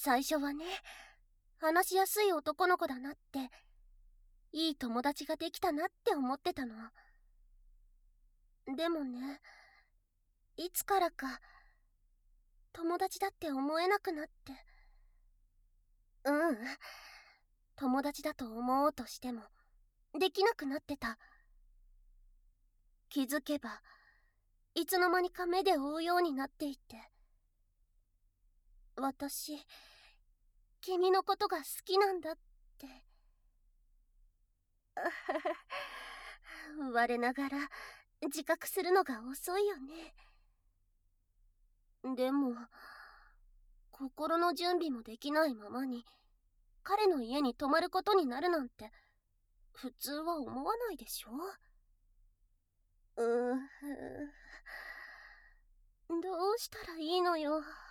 最初はね、話しやすい男の子だなって、いい友達ができたなって思ってたの。でもね、いつからか友達だって思えなくなって。友達だと思おうとしてもできなくなってた。気づけばいつの間にか目で追うようになっていて、私君のことが好きなんだって我ながら自覚するのが遅いよね。でも心の準備もできないままに彼の家に泊まることになるなんて普通は思わないでしょ。どうしたらいいのよ。